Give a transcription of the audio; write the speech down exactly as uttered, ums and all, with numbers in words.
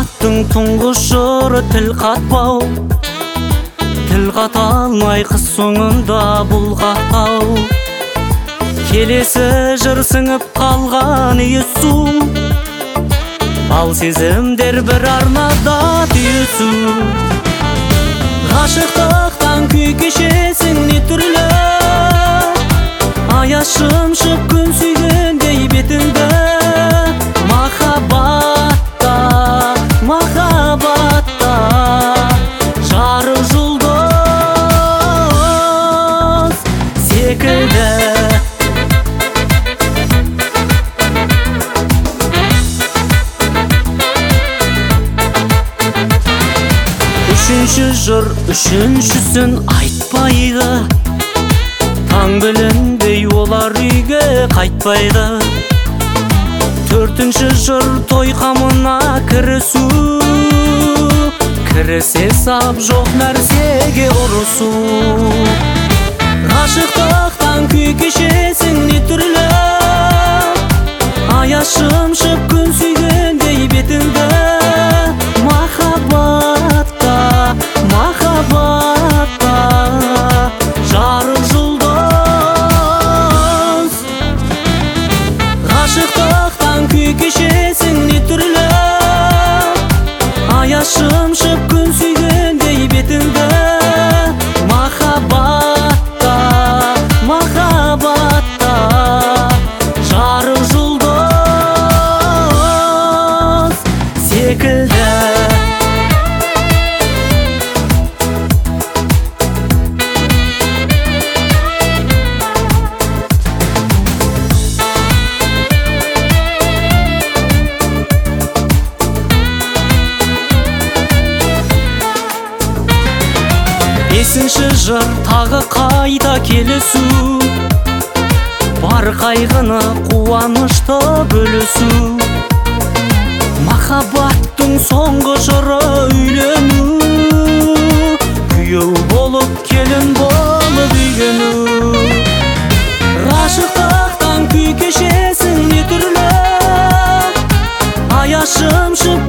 Махаббаттың тұңғыш жыры тіл қатпау, тіл қата алмай қыз соңында бұлғақтау. Келесі жыр сіңіп қалған иісу, ал сезімдер бір арнада түйісу. Ғашықтықтан күй кешесің не түрлі, аяз шымшып күн сүйгендей бетіңді. Махаббатта, махаббатта жарық жұлдыз секілді. Үшінші жыр үшіншісін айтпайды, таң білінбей олар үйге қайтпайды. Төртінші жыр той қамына кірісу, кірісе сап жоқ нәрсеге ұрысу. Ғашықтықтан күй кешесің не түрлі, аяз шымшып күн сүйгендей бетіңді. Махаббатта, махаббатта жарық жұлдыз. Ғашықтықтан күй кешесің не түрлі, аяз шымшып күн сүйгендей бетіңді. Махаббатта, махаббатта жарық жұлдыз секілді. Бесінші жыр тағы қайта келісу, бар қайғыны қуанышты бөлісу. Махаббаттың соңғы жыры үйлену, күйеу болып келін болып үйлену. Ғашықтықтан күй кешесің не түрлі, аяз шымшып